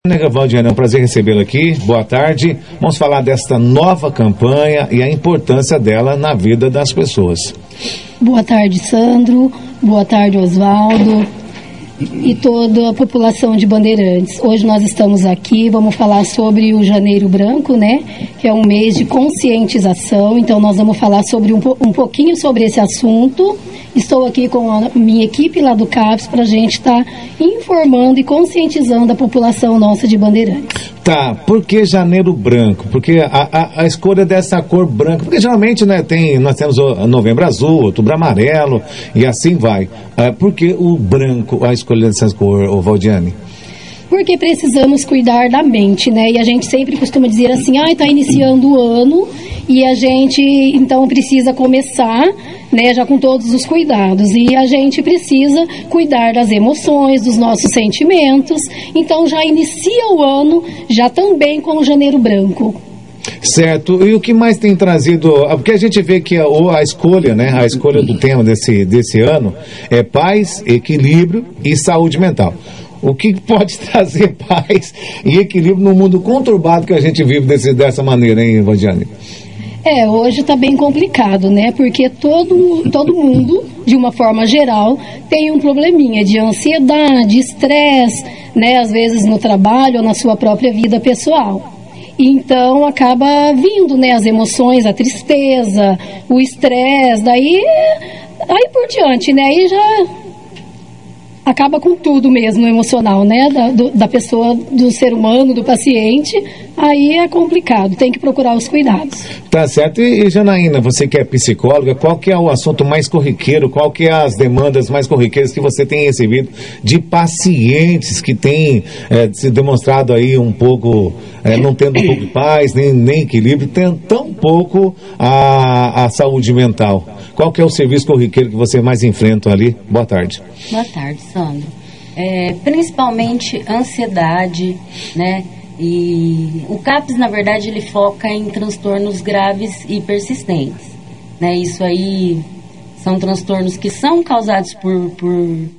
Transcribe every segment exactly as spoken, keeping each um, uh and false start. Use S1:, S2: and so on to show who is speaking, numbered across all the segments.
S1: Valdiane, é um prazer recebê-la aqui. Boa tarde. Vamos falar desta nova campanha e a importância dela na vida das pessoas.
S2: Boa tarde, Sandro. Boa tarde, Osvaldo. E toda a população de Bandeirantes. Hoje nós estamos aqui, vamos falar sobre o Janeiro Branco, né? Que é um mês de conscientização. Então nós vamos falar sobre um, um pouquinho sobre esse assunto. Estou aqui com a minha equipe lá do CAPS para a gente estar tá informando e conscientizando a população nossa de Bandeirantes.
S1: Tá, por que Janeiro Branco? Porque a, a, a escolha dessa cor branca, porque geralmente, né, tem, nós temos o Novembro Azul, Outubro Amarelo e assim vai. Uh, por que o branco, a escolha dessa cor, ô Valdiane?
S2: Porque precisamos cuidar da mente, né? E a gente sempre costuma dizer assim, ah, está iniciando o ano e a gente, então, precisa começar, né, já com todos os cuidados. E a gente precisa cuidar das emoções, dos nossos sentimentos. Então, já inicia o ano, já também com o Janeiro Branco.
S1: Certo, e o que mais tem trazido, porque a gente vê que a, a escolha, né, a escolha do tema desse, desse ano é paz, equilíbrio e saúde mental. O que pode trazer paz e equilíbrio no mundo conturbado que a gente vive desse, dessa maneira, hein, Valdiane?
S2: É, hoje está bem complicado, né? Porque todo, todo mundo, de uma forma geral, tem um probleminha de ansiedade, estresse, né? Às vezes no trabalho ou na sua própria vida pessoal. Então acaba vindo, né, as emoções, a tristeza, o estresse, daí aí por diante, né? Aí já acaba com tudo mesmo, emocional, né? Da, do, da pessoa, do ser humano, do paciente. Aí é complicado, tem que procurar os cuidados.
S1: Tá certo. E, e Janaína, você que é psicóloga, qual que é o assunto mais corriqueiro, qual que é as demandas mais corriqueiras que você tem recebido de pacientes que têm é, se demonstrado aí um pouco, é, não tendo um pouco de paz, nem, nem equilíbrio, tendo tão pouco a, a saúde mental? Qual que é o serviço corriqueiro que você mais enfrenta ali? Boa tarde.
S3: Boa tarde, Sandro. É, principalmente ansiedade, né? E o CAPS, na verdade, ele foca em transtornos graves e persistentes, né? Isso aí são transtornos que são causados por, por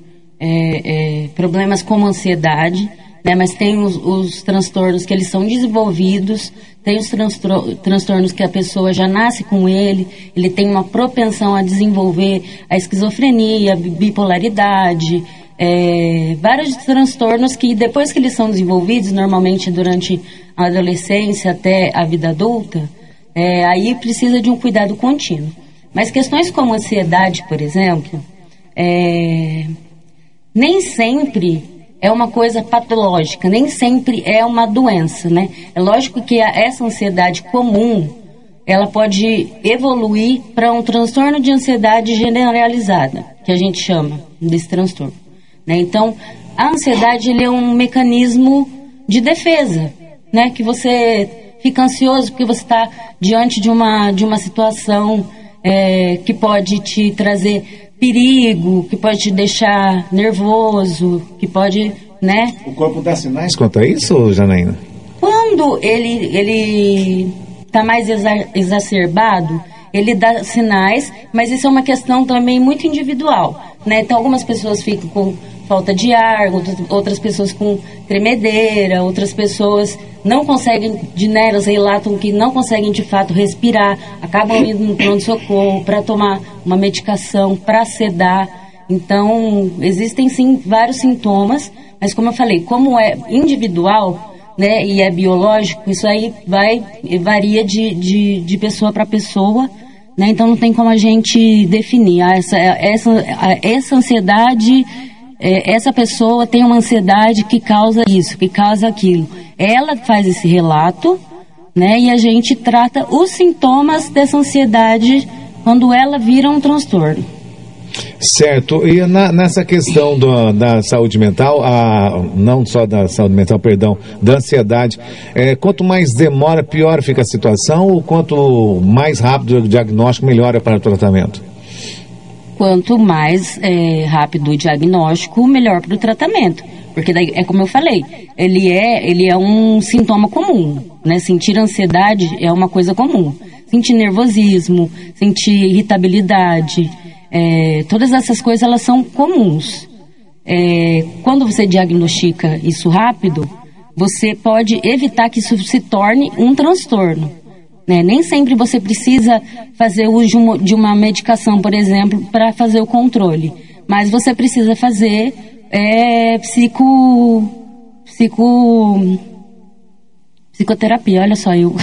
S3: é, é, problemas como ansiedade, né? Mas tem os, os transtornos que eles são desenvolvidos, tem os transtor- transtornos que a pessoa já nasce com ele, ele tem uma propensão a desenvolver a esquizofrenia, a bipolaridade, é, vários transtornos que depois que eles são desenvolvidos, normalmente durante a adolescência até a vida adulta, é, aí precisa de um cuidado contínuo. Mas questões como ansiedade, por exemplo, é, nem sempre é uma coisa patológica, nem sempre é uma doença, né? É lógico que a, essa ansiedade comum, ela pode evoluir para um transtorno de ansiedade generalizada, que a gente chama desse transtorno, né? Então, a ansiedade, ele é um mecanismo de defesa, né? Que você fica ansioso porque você está diante de uma, de uma situação é, que pode te trazer perigo, que pode te deixar nervoso, que pode, né?
S1: O corpo dá sinais quanto a isso, Janaína?
S3: Quando ele ele está mais exa- exacerbado, ele dá sinais, mas isso é uma questão também muito individual, né? Então algumas pessoas ficam com falta de ar, outras, outras pessoas com tremedeira, outras pessoas não conseguem, de né, elas relatam que não conseguem de fato respirar, acabam indo no pronto-socorro para tomar uma medicação para sedar. Então, existem sim vários sintomas, mas como eu falei, como é individual, né, e é biológico, isso aí vai, varia de, de, de pessoa para pessoa, né, então não tem como a gente definir. Ah, essa, essa, essa ansiedade, essa pessoa tem uma ansiedade que causa isso, que causa aquilo. Ela faz esse relato, né, e a gente trata os sintomas dessa ansiedade quando ela vira um transtorno.
S1: Certo, e na, nessa questão do, da saúde mental, a, não só da saúde mental, perdão, da ansiedade, é, quanto mais demora, pior fica a situação, ou quanto mais rápido o diagnóstico, melhora para o tratamento?
S3: Quanto mais é, rápido o diagnóstico, melhor para o tratamento. Porque daí, é como eu falei, ele é, ele é um sintoma comum, né? Sentir ansiedade é uma coisa comum. Sentir nervosismo, sentir irritabilidade, é, todas essas coisas elas são comuns. É, quando você diagnostica isso rápido, você pode evitar que isso se torne um transtorno. Né? Nem sempre você precisa fazer uso de uma medicação, por exemplo, para fazer o controle. Mas você precisa fazer é, psico, psico, psicoterapia. Olha só, eu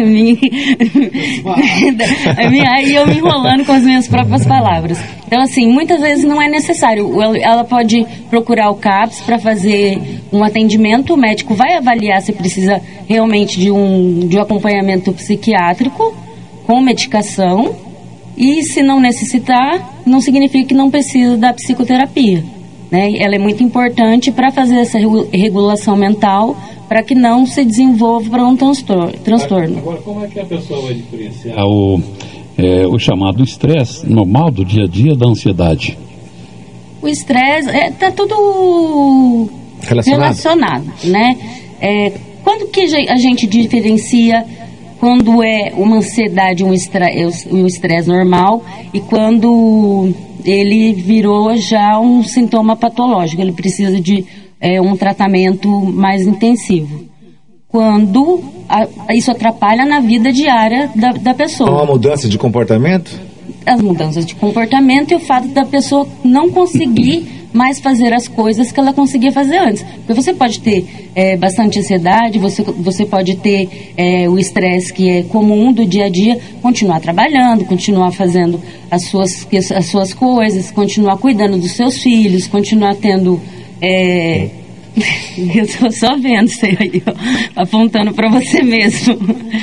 S3: aí eu me enrolando com as minhas próprias palavras. Então, assim, muitas vezes não é necessário. Ela pode procurar o CAPS para fazer um atendimento. O médico vai avaliar se precisa realmente de um, de um acompanhamento psiquiátrico com medicação. E se não necessitar, não significa que não precisa da psicoterapia. Né? Ela é muito importante para fazer essa regulação mental, para que não se desenvolva para um transtorno.
S4: Agora, como é que a pessoa vai diferenciar o, é, o chamado estresse normal do dia a dia da ansiedade?
S3: O estresse está é, tudo relacionado, relacionado né? É, quando que a gente diferencia quando é uma ansiedade, um estresse, um estresse normal, e quando ele virou já um sintoma patológico, ele precisa de é, um tratamento mais intensivo? Quando a, isso atrapalha na vida diária da, da pessoa.
S1: Uma mudança de comportamento?
S3: As mudanças de comportamento e o fato da pessoa não conseguir mais fazer as coisas que ela conseguia fazer antes. Porque você pode ter é, bastante ansiedade, você, você pode ter é, o estresse que é comum do dia a dia, continuar trabalhando, continuar fazendo as suas, as suas coisas, continuar cuidando dos seus filhos, continuar tendo... É, eu estou só vendo isso aí, ó, apontando para você mesmo.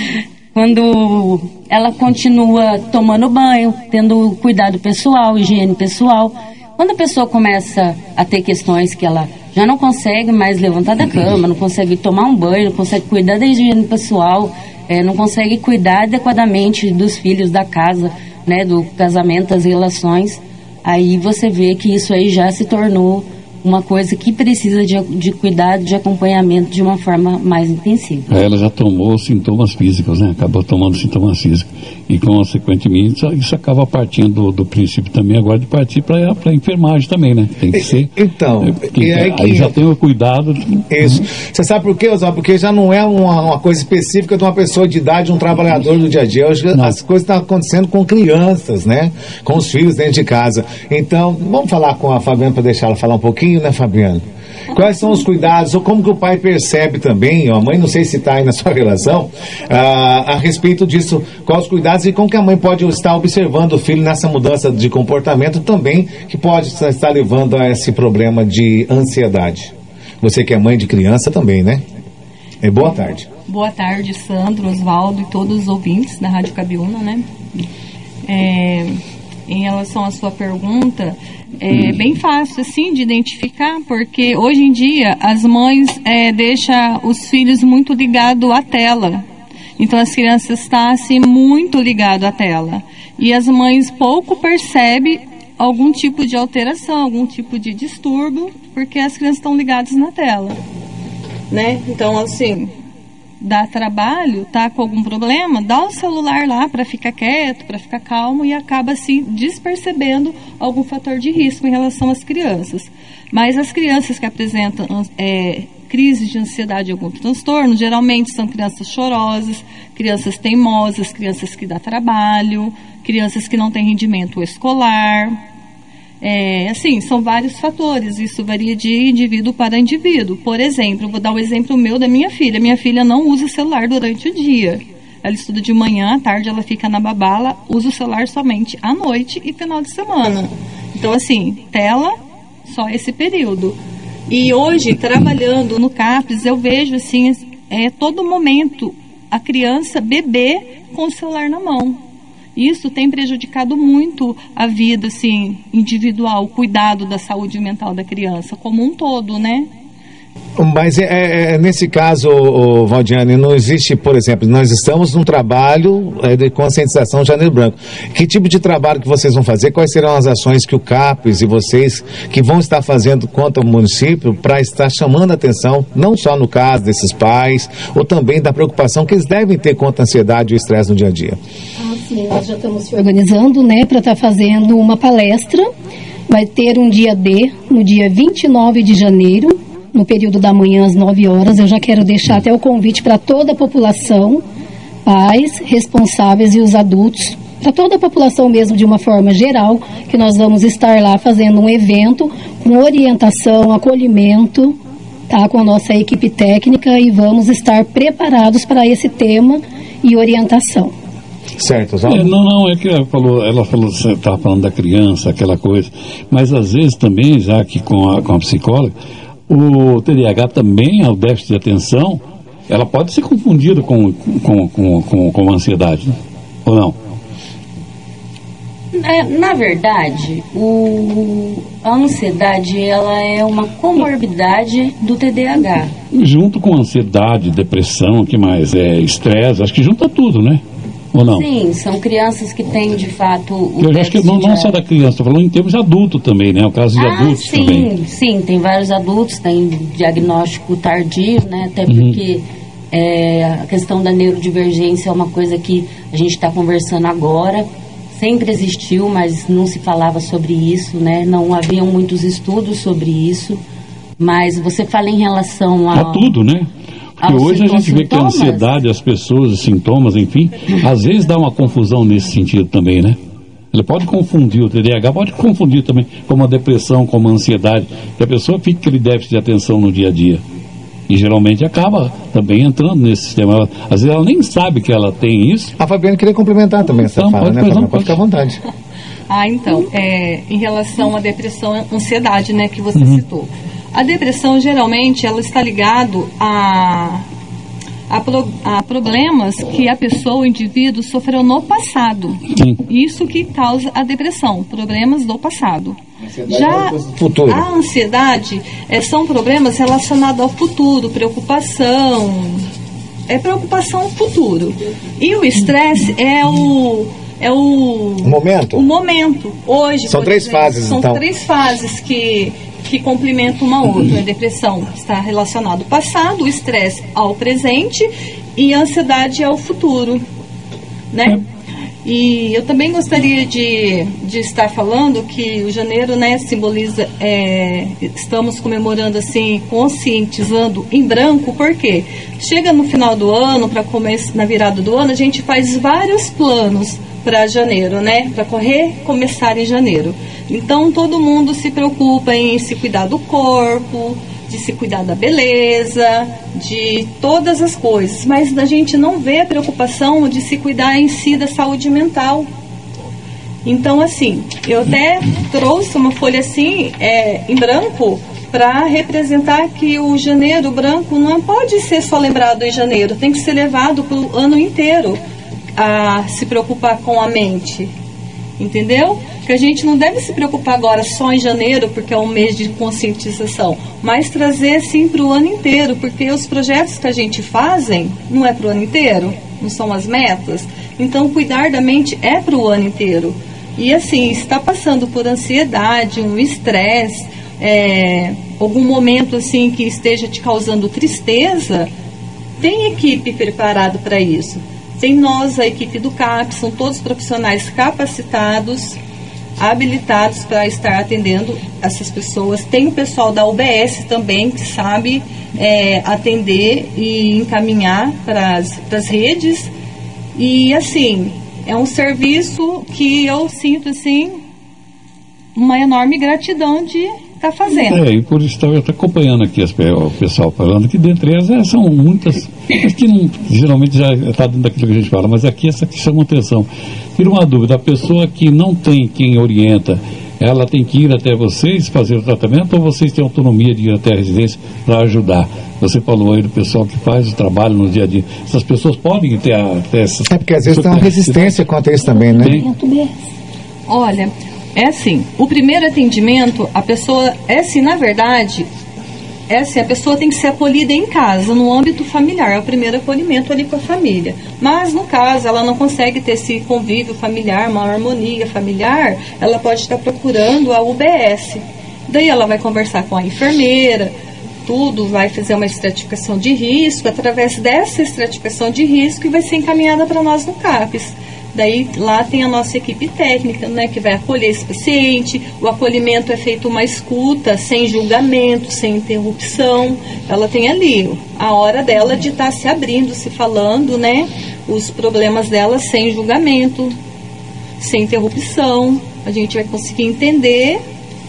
S3: Quando ela continua tomando banho, tendo cuidado pessoal, higiene pessoal. Quando a pessoa começa a ter questões que ela já não consegue mais levantar da cama, não consegue tomar um banho, não consegue cuidar da higiene pessoal, é, não consegue cuidar adequadamente dos filhos, da casa, né, do casamento, das relações, aí você vê que isso aí já se tornou uma coisa que precisa de, de cuidado, de acompanhamento de uma forma mais intensiva.
S4: Ela já tomou sintomas físicos, né? Acabou tomando sintomas físicos. E, consequentemente, isso, isso acaba partindo do, do princípio também agora de partir para a enfermagem também, né? Tem que ser...
S1: Então...
S4: É, tem,
S1: e aí,
S4: aí que... já tem o cuidado...
S1: Isso. Você sabe por quê, Oswaldo? Porque já não é uma, uma coisa específica de uma pessoa de idade, um trabalhador do dia a dia. Hoje não. As coisas estão acontecendo com crianças, né? Com os filhos dentro de casa. Então, vamos falar com a Fabiana para deixar ela falar um pouquinho, né, Fabiana? Quais são os cuidados, ou como que o pai percebe também, ó, a mãe, não sei se está aí na sua relação, ah, a respeito disso, quais os cuidados e como que a mãe pode estar observando o filho nessa mudança de comportamento também, que pode estar levando a esse problema de ansiedade. Você que é mãe de criança também, né? É, boa tarde.
S5: Boa tarde, Sandro, Oswaldo e todos os ouvintes da Rádio Cabiúna, né? É, em relação à sua pergunta, é bem fácil, assim, de identificar, porque hoje em dia as mães é, deixam os filhos muito ligados à tela. Então as crianças estão, assim, muito ligadas à tela. E as mães pouco percebem algum tipo de alteração, algum tipo de distúrbio, porque as crianças estão ligadas na tela. Né? Então, assim... dá trabalho, tá com algum problema, dá o celular lá para ficar quieto, para ficar calmo e acaba assim despercebendo algum fator de risco em relação às crianças. Mas as crianças que apresentam é, crise de ansiedade e algum transtorno, geralmente são crianças chorosas, crianças teimosas, crianças que dão trabalho, crianças que não têm rendimento escolar. É, assim, são vários fatores, isso varia de indivíduo para indivíduo. Por exemplo, vou dar um exemplo meu da minha filha. Minha filha não usa celular durante o dia. Ela estuda de manhã, à tarde ela fica na babá, ela usa o celular somente à noite e final de semana. Então, assim, tela, só esse período. E hoje, trabalhando no CAPS, eu vejo, assim, é, todo momento a criança, bebê, com o celular na mão. Isso tem prejudicado muito a vida, assim, individual, o cuidado da saúde mental da criança como um todo, né?
S1: Mas é, é, nesse caso, ô, ô, Valdiane, não existe, por exemplo, nós estamos num trabalho é, de conscientização Janeiro Branco. Que tipo de trabalho que vocês vão fazer? Quais serão as ações que o CAPES e vocês que vão estar fazendo quanto ao município para estar chamando a atenção, não só no caso desses pais, ou também da preocupação que eles devem ter contra a ansiedade e o estresse no dia a dia?
S2: Ah, sim, nós já estamos se organizando, né, para estar fazendo uma palestra. Vai ter um dia D, no dia vinte e nove de janeiro, no período da manhã às nove horas. Eu já quero deixar até o convite para toda a população, pais, responsáveis e os adultos, para toda a população mesmo de uma forma geral, que nós vamos estar lá fazendo um evento com orientação, acolhimento, tá, com a nossa equipe técnica, e vamos estar preparados para esse tema e orientação.
S1: Certo,
S4: é, não, não, é que ela falou, ela falou, você estava falando da criança, aquela coisa, mas às vezes também, já que com a, com a psicóloga, o T D A H também, o déficit de atenção, ela pode ser confundida com, com, com, com, com a ansiedade, né? Ou não?
S3: É, na verdade, o, a ansiedade, ela é uma comorbidade do T D A H.
S4: Junto com ansiedade, depressão, o que mais? É estresse, acho que junta tudo, né? Ou não?
S3: Sim, são crianças que têm, de fato, o
S4: Eu acho que não, não só da criança, estou falando em termos de adulto também, né? O caso de
S3: ah,
S4: adultos
S3: sim,
S4: também.
S3: Sim, tem vários adultos, tem diagnóstico tardio, né? Até porque uhum. é, a questão da neurodivergência é uma coisa que a gente está conversando agora. Sempre existiu, mas não se falava sobre isso, né? Não haviam muitos estudos sobre isso. Mas você fala em relação a...
S4: A tudo, né? Porque hoje a gente vê que a ansiedade, as pessoas, os sintomas, enfim, às vezes dá uma confusão nesse sentido também, né? Ele pode confundir o T D A H, pode confundir também com uma depressão, com uma ansiedade, que a pessoa fica com aquele déficit de atenção no dia a dia. E geralmente acaba também entrando nesse sistema. Ela, às vezes ela nem sabe que ela tem isso.
S1: A Fabiana queria complementar também essa
S4: então,
S1: fala,
S4: pode,
S1: né,
S4: Fabiana?
S1: Pode ficar à vontade.
S5: Ah, então, é, em relação à depressão e ansiedade, né, que você
S4: uhum.
S5: citou. A depressão, geralmente, ela está ligado a, a, pro, a problemas que a pessoa, o indivíduo, sofreu no passado.
S4: Sim.
S5: Isso que causa a depressão, problemas do passado. Já
S1: futuro.
S5: A ansiedade é, são problemas relacionados ao futuro, preocupação, é preocupação futuro. E o estresse é o... É o,
S1: o momento.
S5: O momento. Hoje,
S1: são três
S5: exemplo,
S1: fases,
S5: são
S1: então.
S5: São três fases que, que complementam uma outra. A depressão está relacionada ao passado, o estresse ao presente e a ansiedade ao futuro, né? E eu também gostaria de, de estar falando que o janeiro, né, simboliza, é, estamos comemorando assim, conscientizando em branco, porque chega no final do ano, para começar na virada do ano, a gente faz vários planos para janeiro, né, para correr, começar em janeiro. Então todo mundo se preocupa em se cuidar do corpo, de se cuidar da beleza, de todas as coisas, mas a gente não vê a preocupação de se cuidar em si da saúde mental. Então, assim, eu até trouxe uma folha assim, é, em branco, para representar que o janeiro branco não pode ser só lembrado em janeiro, tem que ser levado para o ano inteiro a se preocupar com a mente. Entendeu? Que a gente não deve se preocupar agora só em janeiro, porque é um mês de conscientização, mas trazer sim para o ano inteiro, porque os projetos que a gente fazem não é para o ano inteiro, não são as metas. Então, cuidar da mente é para o ano inteiro. E assim, está passando por ansiedade, um estresse, é, algum momento assim que esteja te causando tristeza, tem equipe preparada para isso. Tem nós, a equipe do CAPS, são todos profissionais capacitados, habilitados para estar atendendo essas pessoas. Tem o pessoal da U B S também, que sabe é, atender e encaminhar para as redes. E, assim, é um serviço que eu sinto, assim, uma enorme gratidão de estar fazendo.
S4: É, e por isso eu estou acompanhando aqui as, o pessoal falando que dentre elas é, são muitas, mas que não, geralmente já está dentro daquilo que a gente fala, mas aqui essa que chama atenção. Tira uma dúvida, a pessoa que não tem quem orienta, ela tem que ir até vocês fazer o tratamento ou vocês têm autonomia de ir até a residência para ajudar? Você falou aí do pessoal que faz o trabalho no dia a dia. Essas pessoas podem ter até essas...
S1: É porque às vezes tem uma resistência quanto a isso também, né?
S4: Tem.
S5: Olha... É assim, o primeiro atendimento, a pessoa, é assim, na verdade, é assim, a pessoa tem que ser acolhida em casa, no âmbito familiar, é o primeiro acolhimento ali com a família. Mas, no caso, ela não consegue ter esse convívio familiar, uma harmonia familiar, ela pode estar procurando a U B S. Daí ela vai conversar com a enfermeira, tudo, vai fazer uma estratificação de risco, através dessa estratificação de risco, e vai ser encaminhada para nós no CAPS. Daí lá tem a nossa equipe técnica, né, que vai acolher esse paciente. O acolhimento é feito uma escuta, sem julgamento, sem interrupção. Ela tem ali a hora dela de estar se abrindo, se falando, né, os problemas dela sem julgamento, sem interrupção. A gente vai conseguir entender.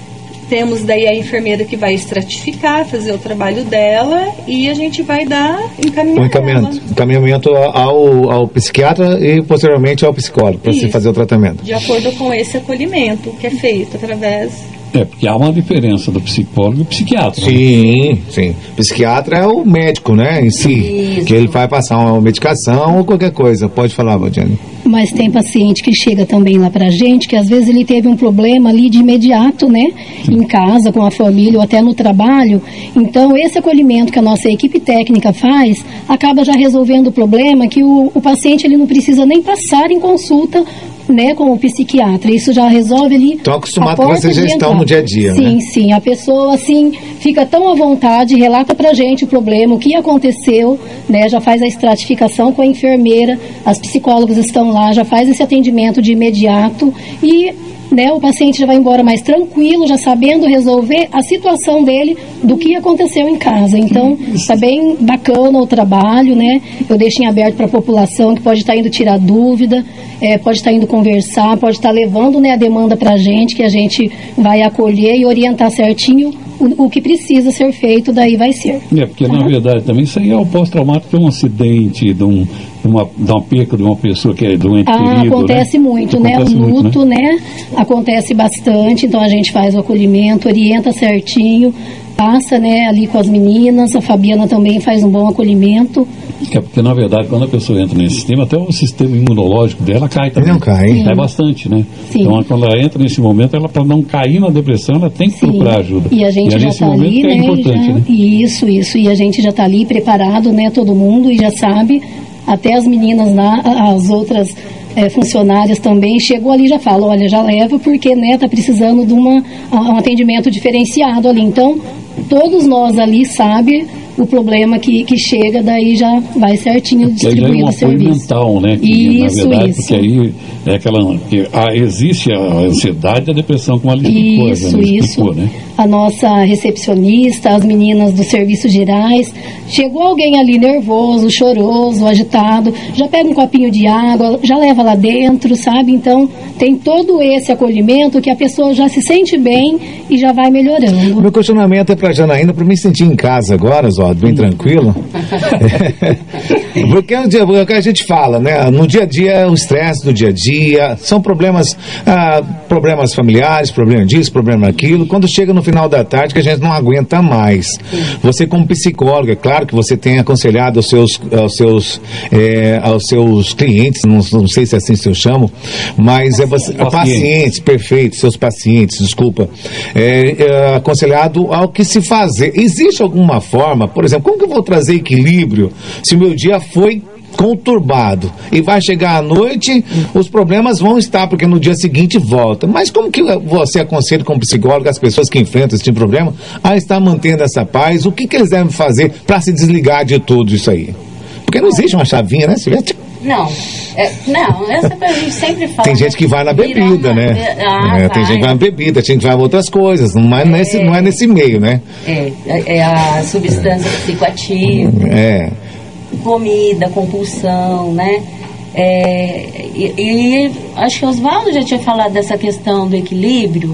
S5: Temos daí a enfermeira que vai estratificar, fazer o trabalho dela, e a gente vai dar encaminhamento.
S1: O encaminhamento, encaminhamento ao, ao psiquiatra e posteriormente ao psicólogo, para se fazer o tratamento.
S5: De acordo com esse acolhimento que é feito através...
S4: É, porque há uma diferença do psicólogo e do psiquiatra.
S1: Sim, né? sim. O psiquiatra é o médico, né, em si. Isso. Que ele vai passar uma medicação ou qualquer coisa. Pode falar, Valdiane.
S2: Mas tem paciente que chega também lá pra gente, que às vezes ele teve um problema ali de imediato, né? Sim. Em casa, com a família ou até no trabalho. Então, esse acolhimento que a nossa equipe técnica faz, acaba já resolvendo o problema que o, o paciente ele não precisa nem passar em consulta, né, com o psiquiatra. Isso já resolve ali.
S1: Estão acostumados com essa gestão no dia a dia,
S2: sim,
S1: né?
S2: Sim, sim. A pessoa, assim, fica tão à vontade, relata pra gente o problema, o que aconteceu, né? Já faz a estratificação com a enfermeira, as psicólogas estão lá, já faz esse atendimento de imediato e, né, o paciente já vai embora mais tranquilo, já sabendo resolver a situação dele do que aconteceu em casa. Então, está bem bacana o trabalho, né? Eu deixo em aberto para a população que pode estar indo tirar dúvida, é, pode estar indo conversar, pode estar levando, né, a demanda para a gente, que a gente vai acolher e orientar certinho o, o que precisa ser feito, daí vai ser.
S4: É, porque
S2: tá?
S4: Na verdade também isso aí é o pós-traumático de um acidente, de, um, de, uma, de uma perca de uma pessoa que é doente
S2: ah,
S4: querido,
S2: acontece
S4: né?
S2: muito, né?
S4: Acontece
S2: o luto,
S4: muito, né?
S2: né? Acontece bastante, então a gente faz o acolhimento, orienta certinho, passa, né, ali com as meninas, a Fabiana também faz um bom acolhimento.
S4: É porque, na verdade, quando a pessoa entra nesse sistema, até o sistema imunológico dela cai também.
S1: Não cai.
S2: Sim.
S4: Cai bastante, né?
S2: Sim.
S4: Então, quando ela entra nesse momento, ela, para não cair na depressão, ela tem que
S2: Sim.
S4: procurar ajuda.
S2: E a gente
S4: e é
S2: já
S4: nesse
S2: está
S4: momento
S2: ali,
S4: que é
S2: né?
S4: importante,
S2: já,
S4: né?
S2: Isso, isso. E a gente já está ali preparado, né? Todo mundo, e já sabe, até as meninas lá, as outras é, funcionárias também, chegou ali e já fala, olha, já leva porque, né, tá precisando de uma, um atendimento diferenciado ali. Então, todos nós ali sabe o problema que, que chega, daí já vai certinho distribuindo o serviço.
S4: É um apoio mental, né? Que,
S2: isso,
S4: na verdade,
S2: isso.
S4: Porque aí é aquela, que, ah, existe a ansiedade e a depressão, como ela explicou.
S2: Isso,
S4: né?
S2: isso.
S4: Explicou, né?
S2: A nossa recepcionista, as meninas dos serviços gerais, chegou alguém ali nervoso, choroso, agitado, já pega um copinho de água, já leva lá dentro, sabe? Então, tem todo esse acolhimento que a pessoa já se sente bem e já vai melhorando.
S1: Meu questionamento é para a Janaína, para me sentir em casa agora, Zó, bem tranquilo. Porque é o que a gente fala, né? No dia a dia, o estresse do dia a dia, são problemas, ah, problemas familiares, problema disso, problema daquilo. Quando chega no final da tarde, que a gente não aguenta mais. Você, como psicóloga, é claro que você tem aconselhado aos seus, aos seus, é, aos seus clientes, não, não sei se é assim que eu chamo, mas é você, pacientes, pacientes perfeito, seus pacientes, desculpa, é, é, aconselhado ao que se fazer. Existe alguma forma, por exemplo, como que eu vou trazer equilíbrio se o meu dia foi conturbado e vai chegar à noite, os problemas vão estar, porque no dia seguinte volta. Mas como que você aconselha como psicólogo as pessoas que enfrentam esse tipo de problema a estar mantendo essa paz? O que, que eles devem fazer para se desligar de tudo isso aí? Porque não existe uma chavinha, né?
S3: Não, é, não, essa a gente sempre fala.
S1: Tem gente que vai na bebida, né?
S3: Ah,
S1: é, tem gente que vai na bebida, tem gente que vai em outras coisas, não é, é, nesse, não é nesse meio, né?
S3: É, é a substância psicoativa.
S1: É.
S3: Comida, compulsão, né? É, e, e acho que o Oswaldo já tinha falado dessa questão do equilíbrio,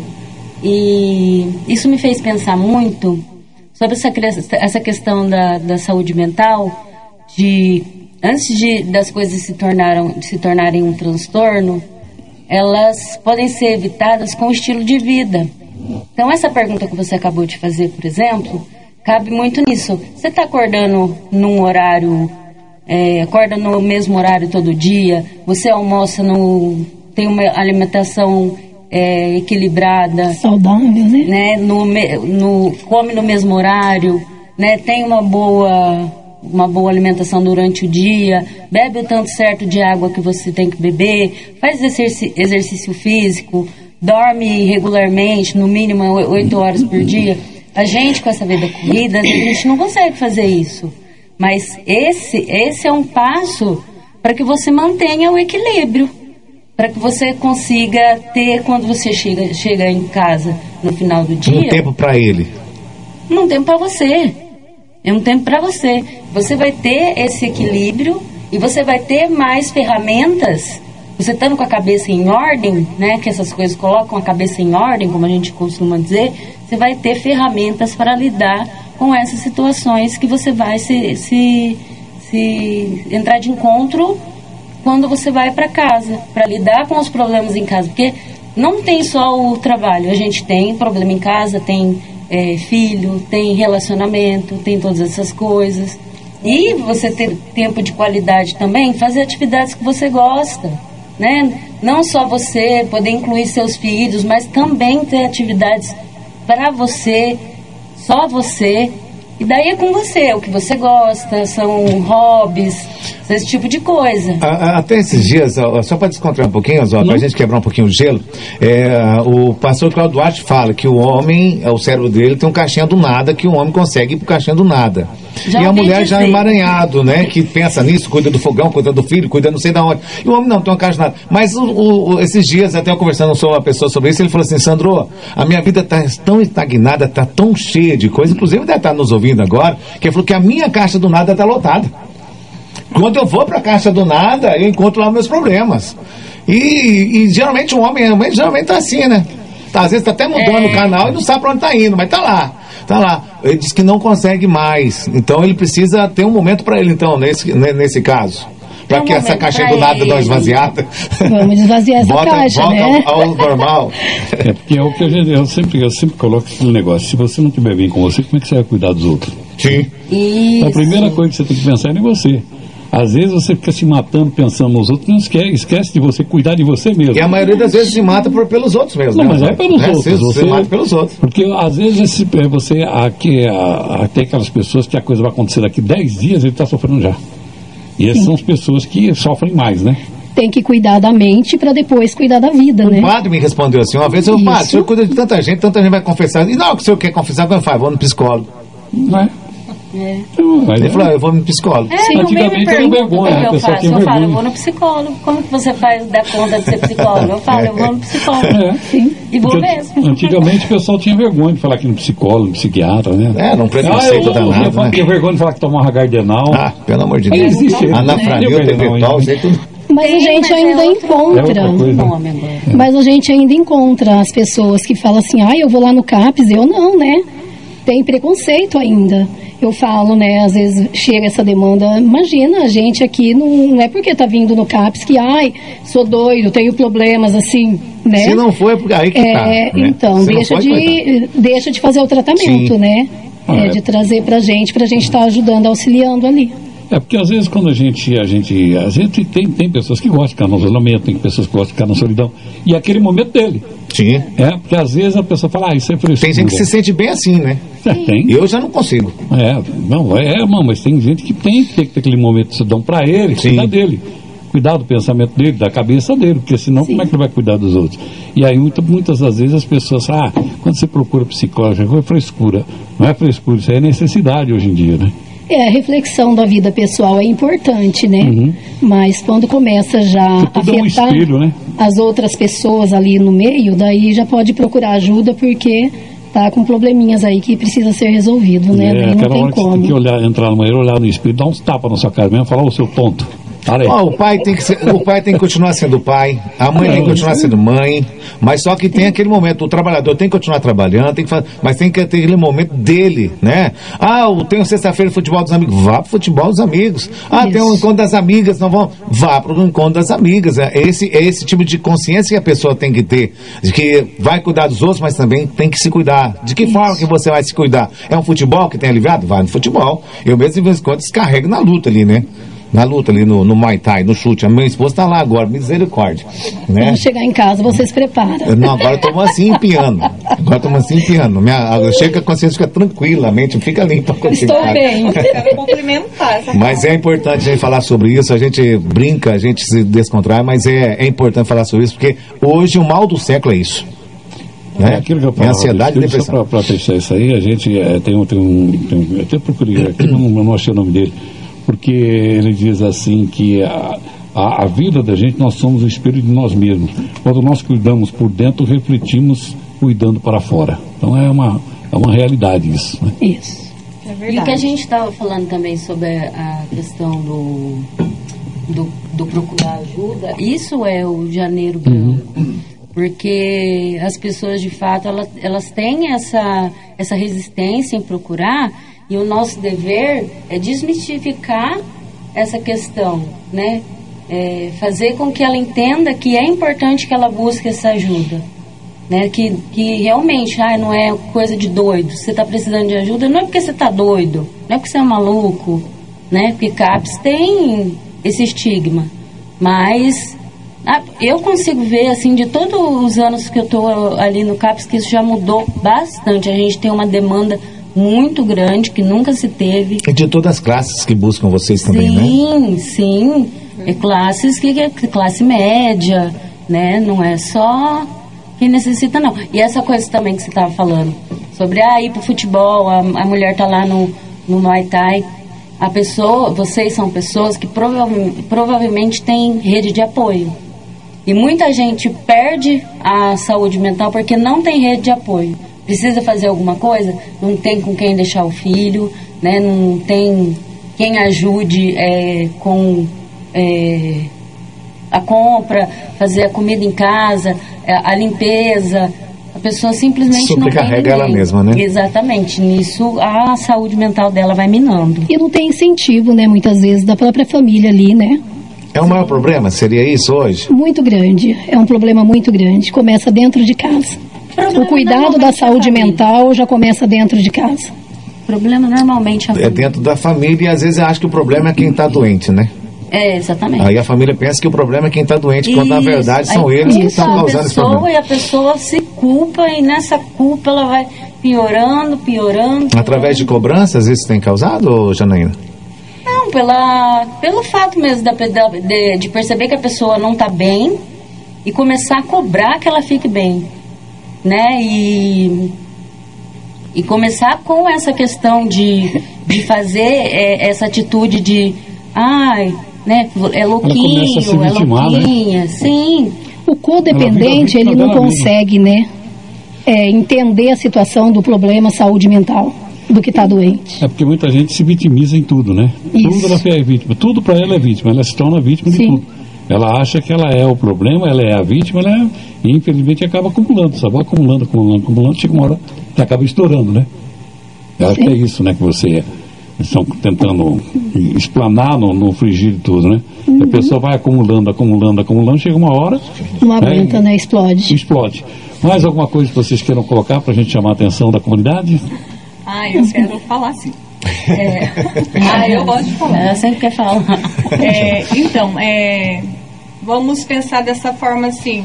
S3: e isso me fez pensar muito sobre essa, essa questão da, da saúde mental, de antes de, das coisas se, tornaram, se tornarem um transtorno, elas podem ser evitadas com o estilo de vida. Então, essa pergunta que você acabou de fazer, por exemplo, cabe muito nisso. Você está acordando num horário, é, acorda no mesmo horário todo dia, você almoça, no, tem uma alimentação é, equilibrada,
S2: saudável, né?
S3: né? No, no, come no mesmo horário, né? Tem uma boa, uma boa alimentação durante o dia, bebe o tanto certo de água que você tem que beber, faz exercício, exercício físico, dorme regularmente, no mínimo oito horas por dia. A gente, com essa vida corrida, a gente não consegue fazer isso. Mas esse, esse é um passo para que você mantenha o equilíbrio, para que você consiga ter, quando você chega, chega em casa no final do dia...
S1: Um tempo para ele.
S3: Um tempo para você. É um tempo para você. Você vai ter esse equilíbrio e você vai ter mais ferramentas. Você estando com a cabeça em ordem, né, que essas coisas colocam a cabeça em ordem, como a gente costuma dizer, você vai ter ferramentas para lidar com essas situações que você vai se, se, se entrar de encontro quando você vai para casa, para lidar com os problemas em casa. Porque não tem só o trabalho, a gente tem problema em casa, tem é, filho, tem relacionamento, tem todas essas coisas. E você ter tempo de qualidade também, fazer atividades que você gosta, né? Não só você poder incluir seus filhos, mas também ter atividades para você, só você. E daí é com você, o que você gosta, são hobbies, esse tipo de coisa.
S1: Até esses dias, só para descontrair um pouquinho, Oswaldo, para a gente quebrar um pouquinho o gelo, é, o pastor Cláudio Duarte fala que o homem, o cérebro dele tem um caixinha do nada, que o homem consegue ir pro caixinha do nada. Já e a mulher já é emaranhado, né? Que pensa nisso, cuida do fogão, cuida do filho, cuida não sei de onde. E o homem não tem uma caixa de nada. Mas o, o, esses dias, até eu conversando com uma pessoa sobre isso, ele falou assim: Sandro, a minha vida está tão estagnada, está tão cheia de coisa, inclusive deve estar nos ouvindo agora, que ele falou que a minha caixa do nada está lotada. Quando eu vou para a caixa do nada, eu encontro lá meus problemas. E, e geralmente o homem, homem geralmente está assim, né? Tá, às vezes está até mudando é. o canal e não sabe para onde está indo, mas está lá. Tá lá, ele diz que não consegue mais, então ele precisa ter um momento para ele, então, nesse, nesse caso, para que um essa caixinha do nada dá uma esvaziada.
S2: Vamos esvaziar essa
S1: volta,
S2: caixa,
S1: volta
S2: né?
S1: ao, ao normal.
S4: É, porque é o que a gente, eu sempre, eu sempre coloco esse negócio: se você não estiver bem com você, como é que você vai cuidar dos outros?
S1: Sim.
S4: Então, a primeira coisa que você tem que pensar é em você. Às vezes você fica se matando pensando nos outros, não esquece, esquece de você cuidar de você mesmo.
S1: E a maioria das vezes se mata por, pelos outros mesmo.
S4: Não,
S1: né?
S4: mas é pelos
S1: é,
S4: outros.
S1: Você,
S4: você
S1: você mata pelos outros.
S4: Porque às vezes esse, você, aqui, a, a, tem aquelas pessoas que a coisa vai acontecer daqui dez dias, ele está sofrendo já. E essas Sim. são as pessoas que sofrem mais, né?
S2: Tem que cuidar da mente para depois cuidar da vida,
S1: o
S2: né?
S1: O padre me respondeu assim uma vez: eu, padre, o senhor cuida de tanta gente, tanta gente vai confessar. E não, o que o senhor quer confessar, vai fazer, vou no psicólogo.
S4: Não é?
S3: É.
S1: Ele falou: eu vou no psicólogo.
S3: É,
S4: Sim, antigamente era vergonha,
S3: que
S4: a
S3: eu
S4: pessoa
S3: faço,
S4: tinha
S3: eu
S4: vergonha.
S3: falo, eu vou no psicólogo. Como que você faz dar conta de ser psicólogo? Eu falo, eu vou no psicólogo. É. Sim. E vou
S4: Porque,
S3: mesmo.
S4: Antigamente o pessoal tinha vergonha de falar que no psicólogo, no psiquiatra, né?
S1: É, não preconceito
S4: ah,
S1: danado,
S4: né? Tinha vergonha de falar que tomava gardenal.
S1: Ah, pelo amor de Deus.
S4: Existe.
S1: Anafranil, Tevetol, isso aí tudo.
S2: Mas a gente ainda encontra. Mas a gente ainda encontra as pessoas que falam assim: ah, eu vou lá no CAPS. Eu não, né? Tem preconceito ainda. Eu falo, né, às vezes chega essa demanda, imagina, a gente aqui não, não é porque tá vindo no CAPS que, ai, sou doido, tenho problemas assim, né?
S1: Se não for, é porque aí que
S2: é,
S1: tá, né?
S2: Então, deixa,
S1: for,
S2: de, deixa de fazer o tratamento, Sim. né? Ah, é, é. De trazer pra gente, pra gente estar tá ajudando, auxiliando ali.
S4: É, porque às vezes quando a gente, a gente, a gente tem, tem pessoas que gostam de ficar no isolamento, tem pessoas que gostam de ficar na solidão, e é aquele momento dele.
S1: Sim.
S4: É, porque às vezes a pessoa fala: ah, isso é frescura.
S1: Tem gente que se sente bem assim, né?
S4: É, tem.
S1: Eu já não consigo.
S4: É, não, é, não, mas tem gente que tem que ter, que ter aquele momento de solidão pra ele, Sim. cuidar dele. Cuidar do pensamento dele, da cabeça dele, porque senão Sim. como é que ele vai cuidar dos outros? E aí muita, muitas das vezes as pessoas, ah, quando você procura psicólogo, é frescura. Não é frescura, isso aí é necessidade hoje em dia, né?
S2: É, a reflexão da vida pessoal é importante, né?
S4: Uhum.
S2: Mas quando começa já a afetar
S4: um espelho, né?
S2: as outras pessoas ali no meio, daí já pode procurar ajuda, porque tá com probleminhas aí que precisa ser resolvido, né?
S4: É,
S2: daí não tem
S4: hora
S2: como.
S4: Que você tem que olhar, entrar no banheiro, olhar no espelho, dar uns tapas na sua cara mesmo, falar: ô, seu tonto.
S1: Oh, o, pai tem que ser, o pai tem que continuar sendo pai, a mãe tem que continuar sendo mãe, mas só que tem aquele momento, o trabalhador tem que continuar trabalhando, tem que fazer, mas tem que ter aquele momento dele, né? Ah, eu tenho sexta-feira futebol dos amigos, vá pro futebol dos amigos. Ah, Isso. tem um encontro das amigas, não vão, vá pro encontro das amigas. É esse, é esse tipo de consciência que a pessoa tem que ter, de que vai cuidar dos outros, mas também tem que se cuidar. De que Isso. forma que você vai se cuidar? É um futebol que tem aliviado? Vai no futebol. Eu mesmo, de vez em quando, descarrego na luta ali, né? Na luta ali no, no Muay Thai, no chute. A minha esposa está lá agora, misericórdia. Né?
S2: Quando chegar em casa, você se prepara.
S1: Não, agora estamos assim em piano. Agora estamos assim em piano. Minha, chega, a consciência fica tranquila, a mente fica limpa.
S2: Estou bem.
S5: Complementar.
S1: Mas é importante a gente falar sobre isso. A gente brinca, a gente se descontrai, mas é, é importante falar sobre isso, porque hoje o mal do século é isso. Né?
S4: É aquilo que eu falava,
S1: ansiedade e depressão.
S4: Para fechar isso aí, a gente é, tem, um, tem, um, tem um. Eu até procurei aqui, não, não achei o nome dele. Porque ele diz assim que a, a, a vida da gente, nós somos o espelho de nós mesmos. Quando nós cuidamos por dentro, refletimos cuidando para fora. Então é uma, é uma realidade isso. Né?
S2: Isso.
S5: É verdade.
S3: E o que a gente estava falando também sobre a questão do, do, do procurar ajuda, isso é o janeiro branco. Uhum. Porque as pessoas, de fato, elas, elas têm essa, essa resistência em procurar, e o nosso dever é desmistificar essa questão, né? É fazer com que ela entenda que é importante que ela busque essa ajuda. Né? Que, que realmente ah, não é coisa de doido. Você está precisando de ajuda, não é porque você está doido, não é porque você é maluco, né? Porque CAPS tem esse estigma. Mas ah, eu consigo ver, assim, de todos os anos que eu estou ali no CAPS, que isso já mudou bastante. A gente tem uma demanda muito grande, que nunca se teve.
S1: E de todas as classes que buscam vocês também, né?
S3: Sim, sim. É classes que é classe média, né? Não é só quem necessita, não. E essa coisa também que você estava falando, sobre ah, ir pro futebol, a, a mulher tá lá no, no Muay Thai. A pessoa, vocês são pessoas que prova provavelmente têm rede de apoio. E muita gente perde a saúde mental porque não tem rede de apoio. Precisa fazer alguma coisa, não tem com quem deixar o filho, né? Não tem quem ajude é, com é, a compra, fazer a comida em casa, a limpeza. A pessoa simplesmente não tem ninguém.
S1: Ela mesma, né?
S3: Exatamente. Nisso a saúde mental dela vai minando.
S2: E não tem incentivo, né, muitas vezes, da própria família ali, né?
S1: É o maior problema? Seria isso hoje? Muito
S2: grande. É um problema muito grande. Começa dentro de casa. O cuidado da saúde mental já começa dentro de casa.
S3: O problema normalmente é,
S1: é dentro da família, e às vezes acha que o problema é quem está doente, né?
S3: É, exatamente.
S1: Aí a família pensa que o problema é quem está doente, quando na verdade são eles que estão causando esse problema.
S3: E a pessoa se culpa, e nessa culpa ela vai piorando, piorando.
S1: Através de cobranças isso tem causado, Janaína?
S3: Não, pela, pelo fato mesmo da, de, de perceber que a pessoa não está bem e começar a cobrar que ela fique bem, né? E, e começar com essa questão de, de fazer é, essa atitude de ai, né, é louquinho, é louquinha, né? Sim.
S2: O codependente, ele não consegue, né, é, entender a situação do problema saúde mental do que está doente.
S4: É porque muita gente se vitimiza em tudo, né? Isso. Tudo ela é vítima, tudo para ela é vítima, ela se torna vítima de Sim. tudo. Ela acha que ela é o problema, ela é a vítima, ela é, e infelizmente acaba acumulando, sabe? Acumulando, acumulando, acumulando, chega uma hora que acaba estourando, né? Eu acho que é isso, né, que você estão tentando explanar no, no frigir de tudo, né? Uhum. A pessoa vai acumulando, acumulando, acumulando, chega uma hora...
S2: Não aguenta, é, né? Explode.
S4: Explode. Mais alguma coisa que vocês queiram colocar para a gente chamar a atenção da comunidade?
S5: Ah, eu quero falar sim. É... Ah, eu gosto de falar.
S3: Ela sempre quer falar.
S5: É, então, é... vamos pensar dessa forma assim,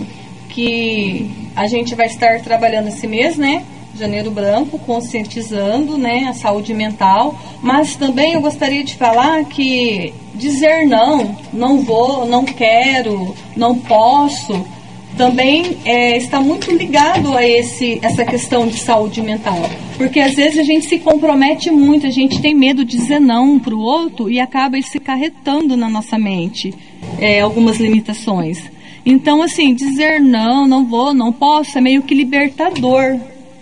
S5: que a gente vai estar trabalhando esse mês, né? Janeiro Branco, conscientizando, né, a saúde mental, mas também eu gostaria de falar que dizer não, não vou, não quero, não posso, também é, está muito ligado a esse, essa questão de saúde mental, porque às vezes a gente se compromete muito, a gente tem medo de dizer não para o outro e acaba se carretando na nossa mente é, algumas limitações. Então, assim, dizer não, não vou, não posso, é meio que libertador.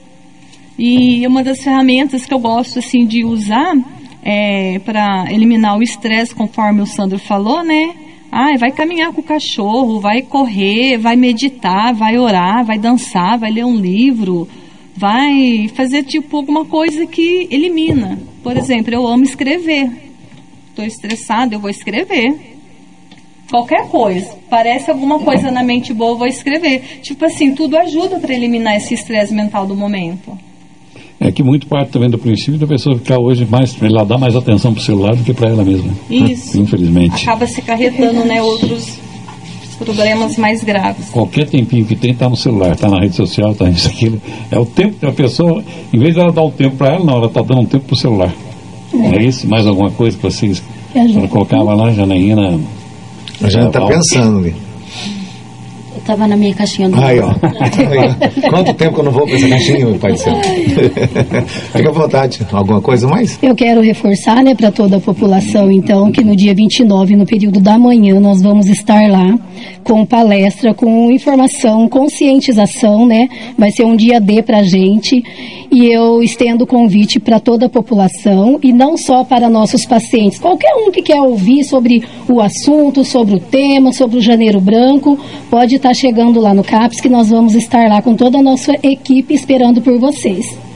S5: E uma das ferramentas que eu gosto assim de usar é, para eliminar o estresse, conforme o Sandro falou, né? Ah, vai caminhar com o cachorro, vai correr, vai meditar, vai orar, vai dançar, vai ler um livro, vai fazer tipo alguma coisa que elimina. Por exemplo, eu amo escrever. Estou estressada, eu vou escrever. Qualquer coisa. Parece alguma coisa na mente boa, eu vou escrever. Tipo assim, tudo ajuda para eliminar esse estresse mental do momento.
S4: É que muito parte também do princípio da pessoa ficar hoje mais, ela dá mais atenção para o celular do que para ela mesma.
S5: Isso.
S4: Infelizmente.
S5: Acaba se carregando, né, outros problemas mais graves.
S4: Qualquer tempinho que tem, está no celular, está na rede social, está nisso, aquilo. É o tempo que a pessoa, em vez de ela dar um tempo para ela, não, ela está dando um tempo para o celular. É. é isso? Mais alguma coisa que vocês colocava lá, Janaína?
S1: A gente está pensando ali.
S3: Eu estava na minha caixinha do
S1: Aí, ó. Aí, quanto tempo que eu não vou para essa caixinha, meu pai do céu? Fica à vontade. Alguma coisa mais?
S2: Eu quero reforçar, né, para toda a população, então, que no dia vinte e nove, no período da manhã, nós vamos estar lá com palestra, com informação, conscientização, né? Vai ser um dia D pra gente. E eu estendo o convite para toda a população e não só para nossos pacientes. Qualquer um que quer ouvir sobre o assunto, sobre o tema, sobre o Janeiro Branco, pode estar chegando lá no CAPS, que nós vamos estar lá com toda a nossa equipe esperando por vocês.